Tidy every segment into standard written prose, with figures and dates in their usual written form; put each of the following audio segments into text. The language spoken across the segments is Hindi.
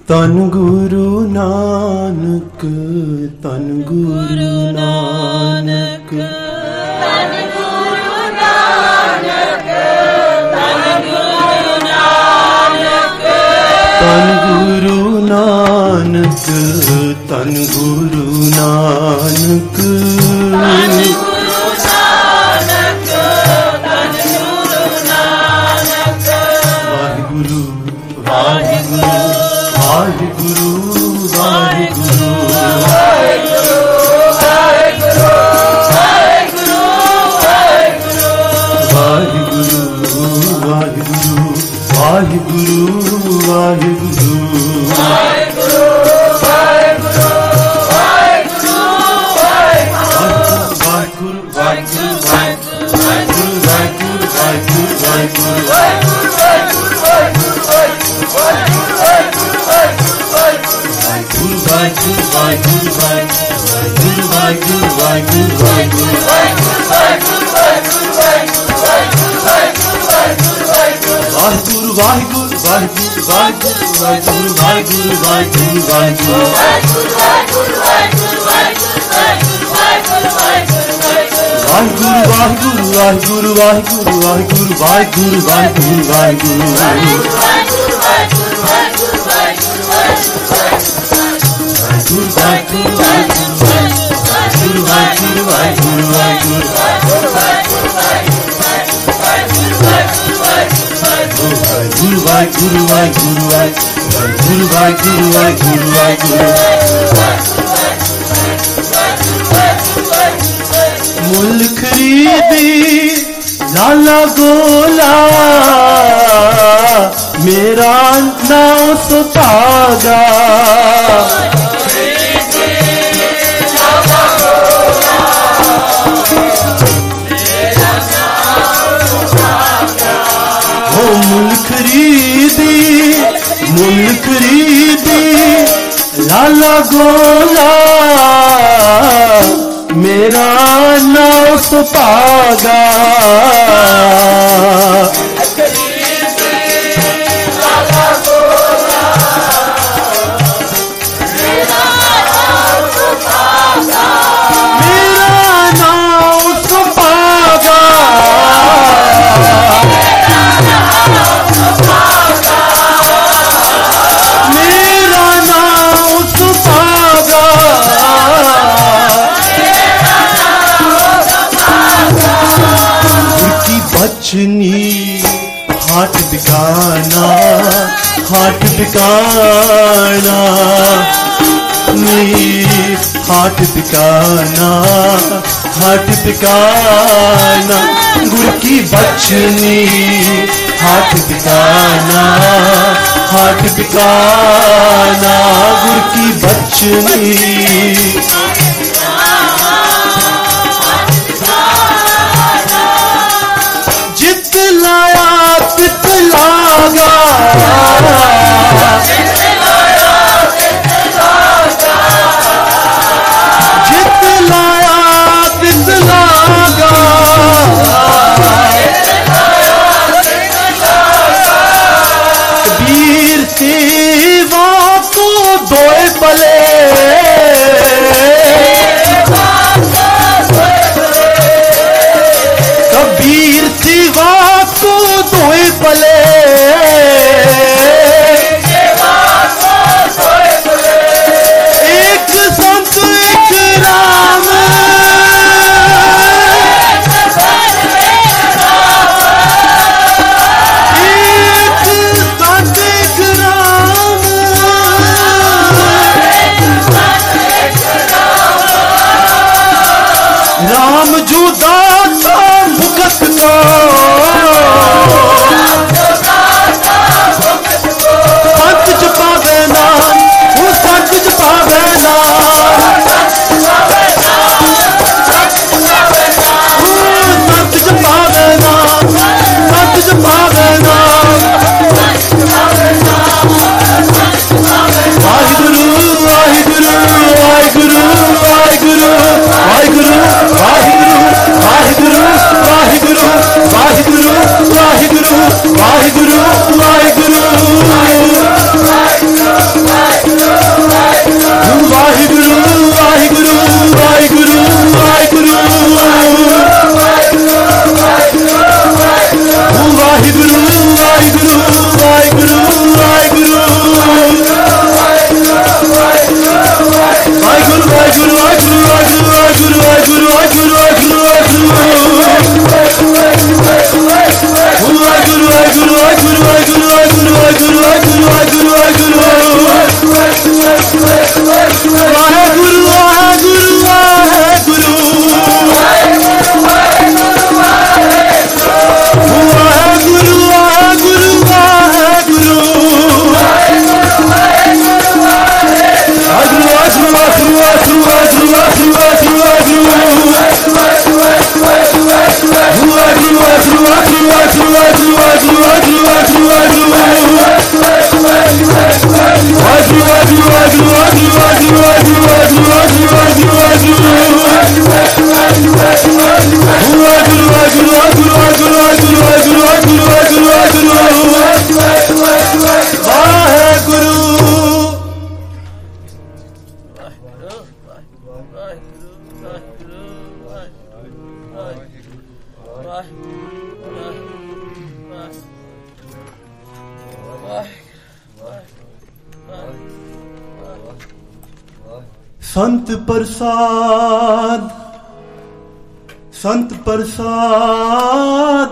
तन गुरु नानक, तन गुरु नानक, तन गुरु नानक, तन गुरु नानक, तन गुरु नानक, तन गुरु नानक, तन गुरु नानक, तन गुरु नानक। वाहिगुरु वाहिगुरु वाहिगुरु वाहिगुरु वाहिगुरु वाहिगुरु वाहिगुरु वाहिगुरु वाहिगुरु वाहिगुरु वाहिगुरु मुल खरीदी लाला गोला, मेरा नाम सुपागा। मुल खरीदी लाला गोला, मेरा नाम सुपागा। हाट बिकाना, हाट बिकाना, हाट बिकाना, हाट बिकाना, गुरु की बचनी। हाट बिकाना, हाट बिकाना, गुरु की बचनी। संत प्रसाद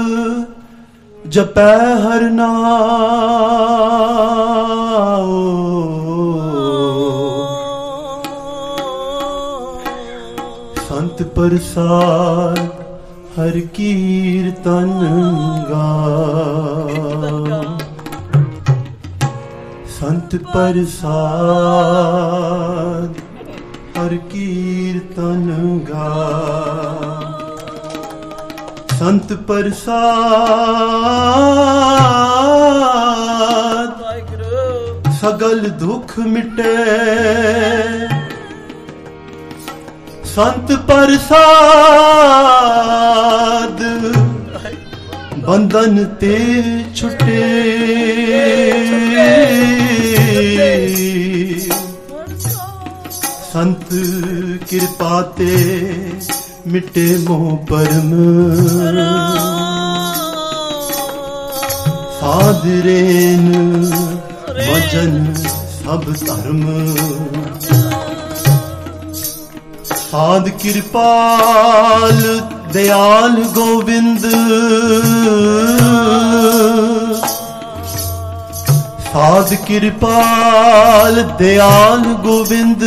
जपै हर नाम। संत प्रसाद हर कीर्तन गाओ। संत प्रसाद हर कीर्तन गाओ। संत प्रसाद सगल दुख मिटे। संत प्रसाद बंधन ते छुटे। संत कृपा ते मिटे मोह परम। साधरेन भजन सब धर्म। साध कृपाल दयाल गोविंद। साध कृपाल दयाल गोविंद।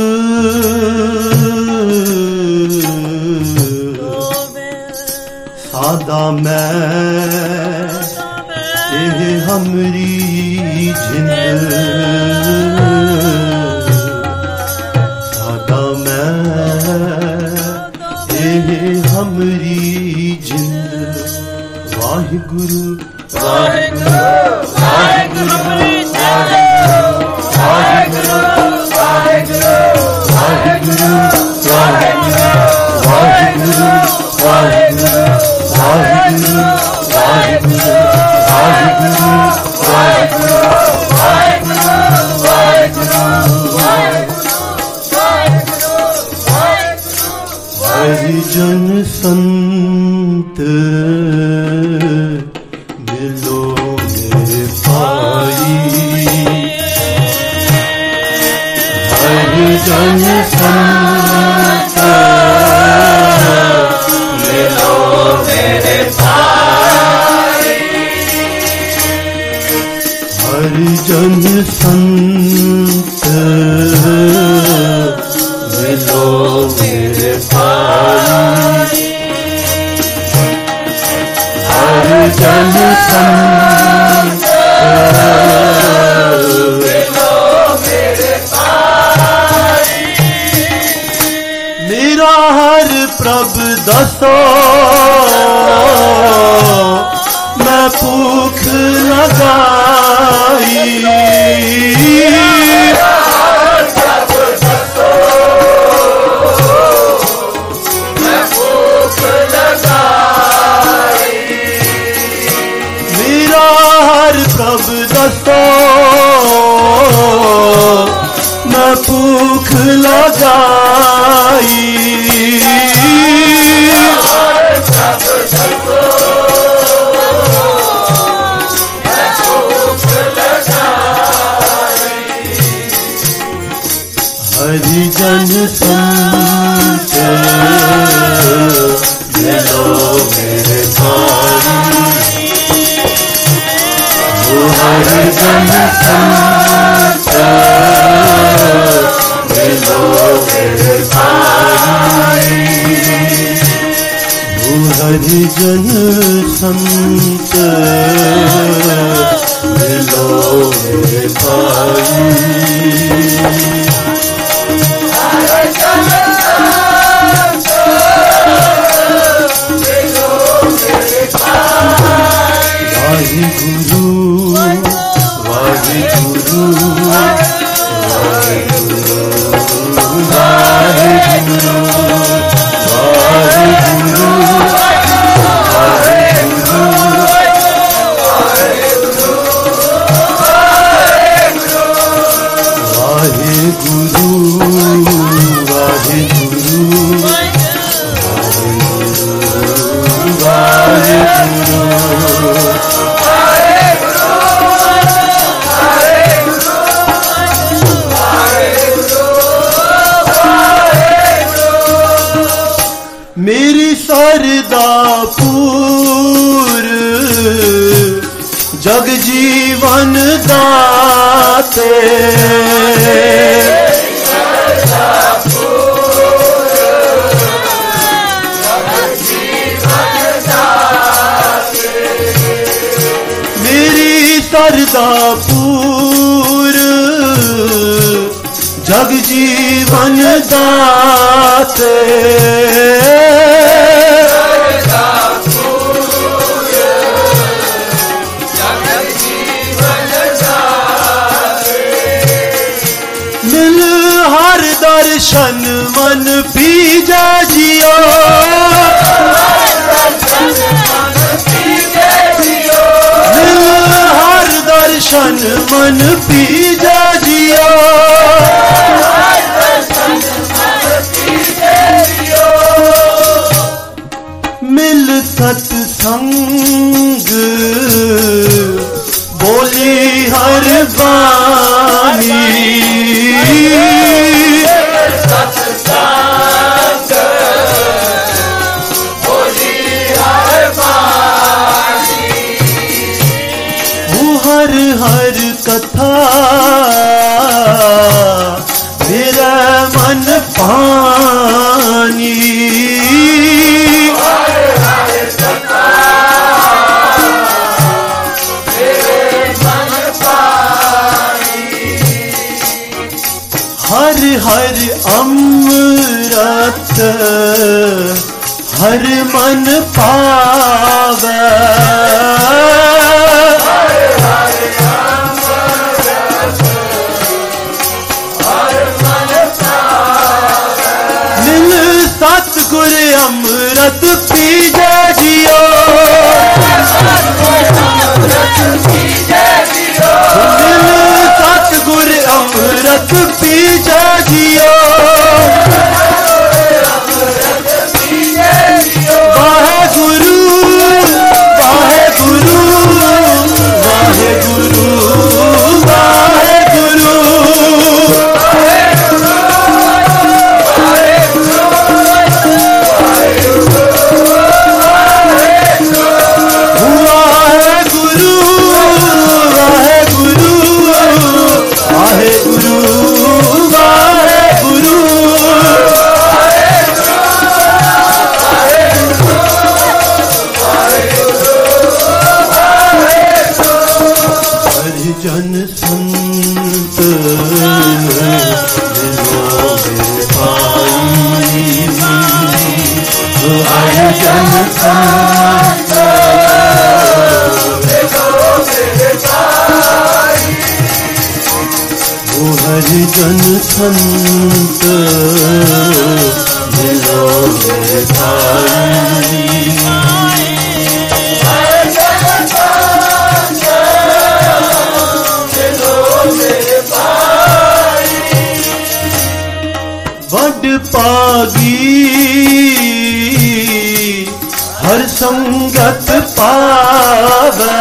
सादा मैं ये हमरी जिंद। सादा मैं ये हमरी जिंद। वाहिगुरु वाहिगुरु वाहिगुरु वाहिगुरु वाहिगुरु वाहिगुरु वाहिगुरु वाहिगुरु वाहिगुरु वाहिगुरु वाहिगुरु वाहिगुरु हरिजन संत मिलो मेरे भाई। हरिजन संत मिलो मेरे भाई। हरिजन संत मिलो मेरे भाई। हरिजन संत मिलो मेरे भाई। मेरा हर प्रभ दसो मैं भूख लगाई। प्रभ दसो मैं भूख लगाई। हरिजन संत मिलो मेरे भाई। हरिजन संत मिलो मेरे भाई। हरिजन संत मिलो मेरे भाई। वाहिगुरु वाहिगुरु वाहिगुरु वाहिगुरु वाहिगुरु वाहिगुरु सरदापुर जग जीवन दाते मेरी सरदापुर जग जीवन दाते मिल हर दर्शन मन पीजा जियो मिल हर दर्शन मन पीजा जियो मिल सत्संग बोली हर बानी हर हर कथा मेरा मन पानी हर हर अमृत हर मन पावे मिल सतगुर अमृत पीजा जियो मिल सतगुर अमृत पीजा जियो वाहे गुरु वाहे गुरु वाहे गुरु वाहे गुरु जन संत आए जन संत हरि जन संत मिलो मेरे भाई वड पागी हर संगत पावे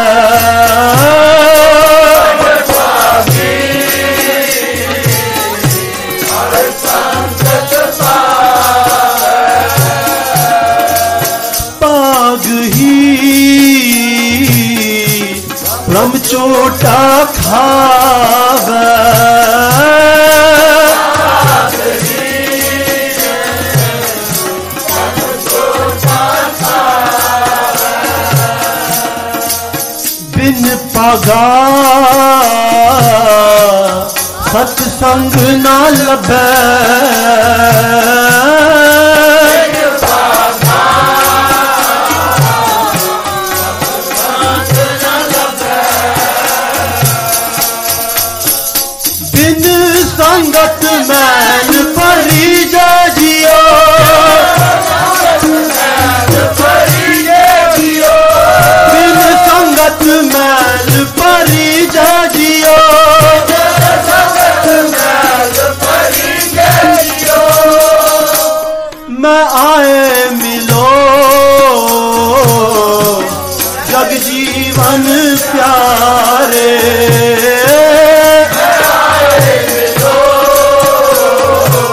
पाग ही ब्रह्म चोटा खावे बिन पागा सत्संग ना लभे बिन संगत मैन परी जा जियो बिन संगत मैल परी जा जियो मैं आए मिलो जग जीवन प्यारे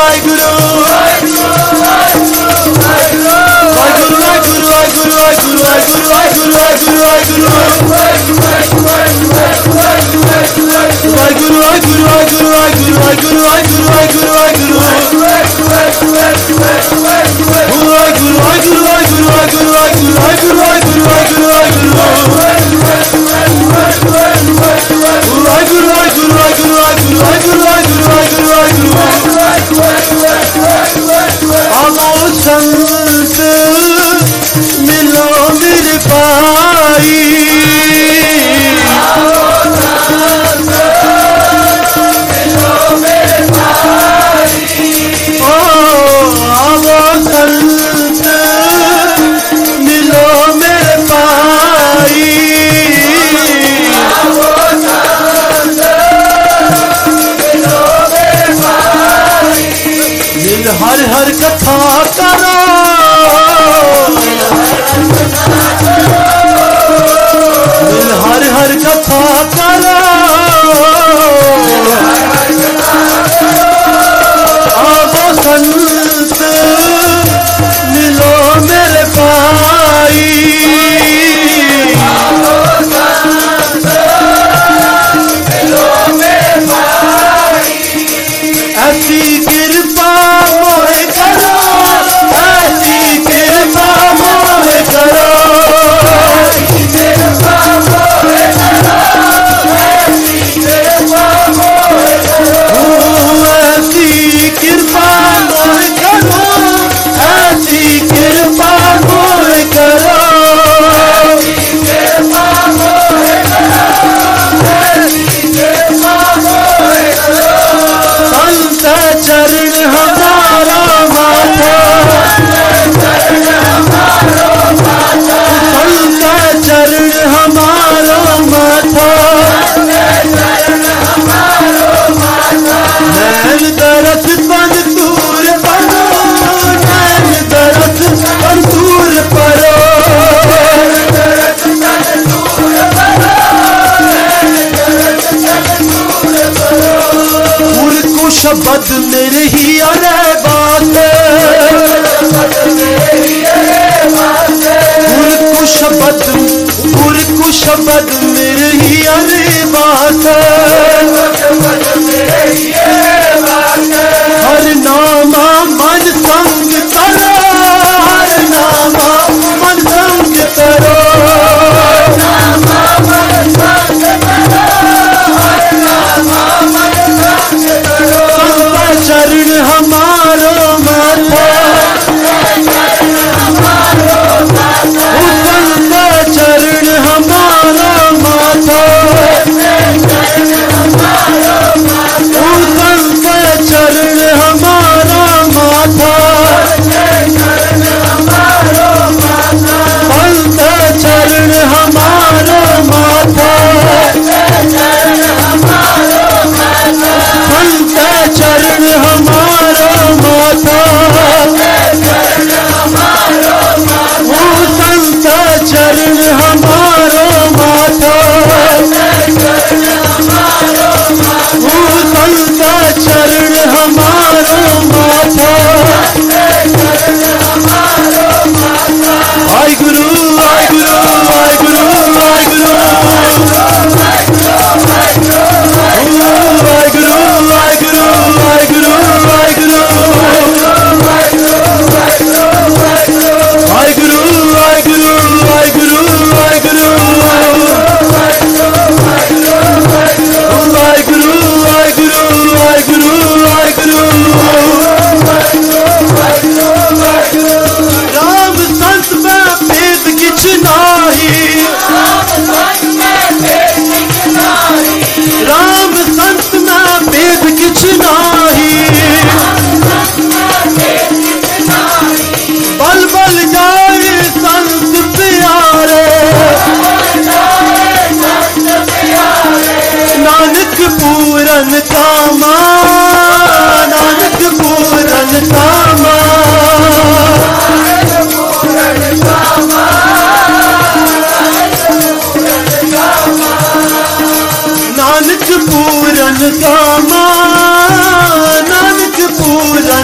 हर हर कथा करो हर हर कथा करो आओ संत मिलो मेरे भाई ऐसी कृपा मोहे करो ऐसी कृपा मोहे करो ऐसी कृपा मोहे करो ऐसी कृपा मोहे करो ऐसी कृपा मोहे करो ऐसी कृपा मोहे करो ऐसी कृपा मोहे करो ऐसी कृपा मोहे करो संत चरण हमारा माथा संत चरण हमारो माथा नैन दरस पर दूर परो नैन दरस पर दूर परो शब्द मेरे ही अरे बात गुरु शब्द मेरे ही अरे बात हर नामा मन संग करो हर नामा मन संग करो चरण हमारो माथा संत चरण हमारो माथा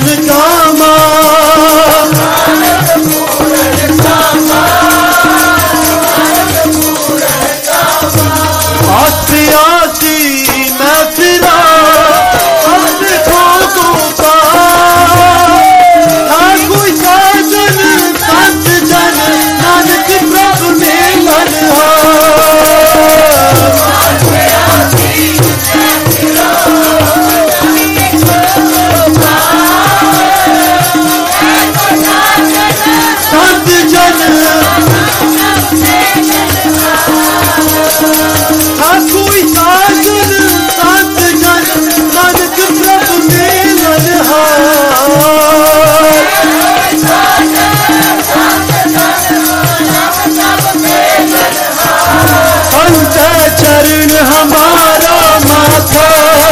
कामा आसी आसी मैं फिरा अब ठोकों का कोई साजन संत जन नानक प्रभु मिलन संत जन कोई साजन संत जन नानक प्रभु मिलन पंच चरण हमारा माथा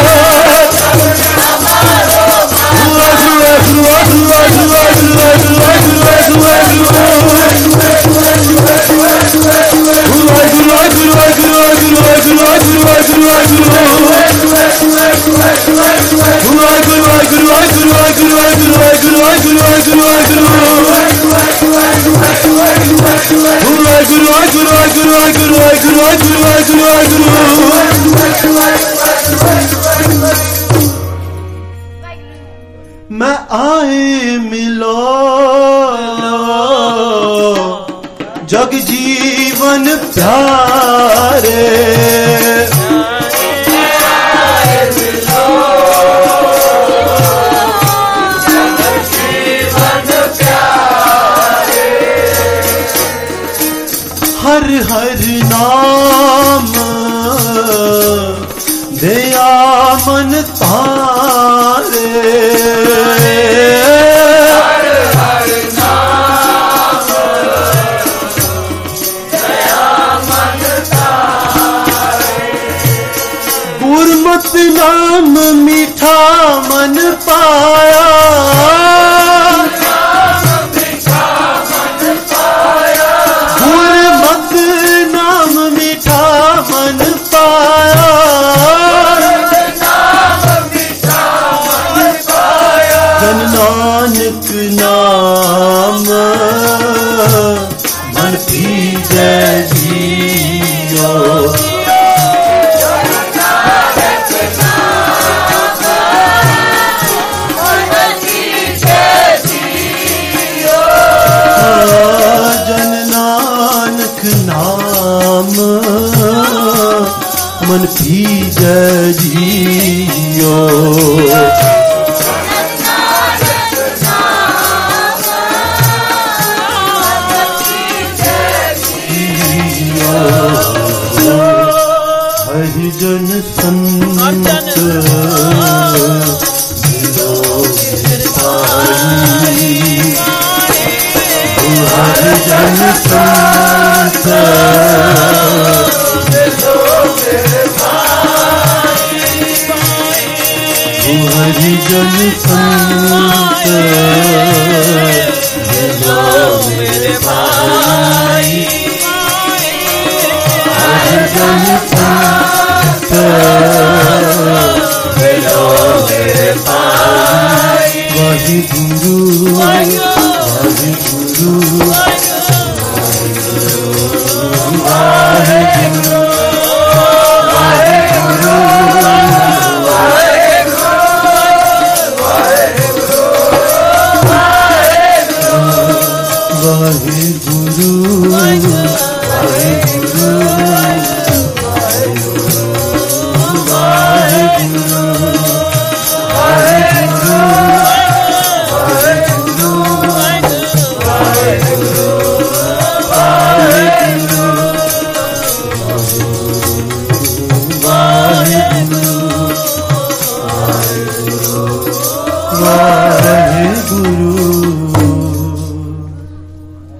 मैं आए मिलो जग जीवन प्यारे हर हर नाम दया मन तारे हर हर नाम दया मन तारे गुरमत नाम मीठा मन पाया गुरमत नाम मीठा मन पाया जन नानक नाम मन की जय जियो जन नानक नाम मन की जय जियो हरिजन संत हरिजन संत हरिजन संत मेरे भाई हरिजन संत मेरे भाई वाहिगुरु वाहिगुरु वाहिगुरु वाहिगुरु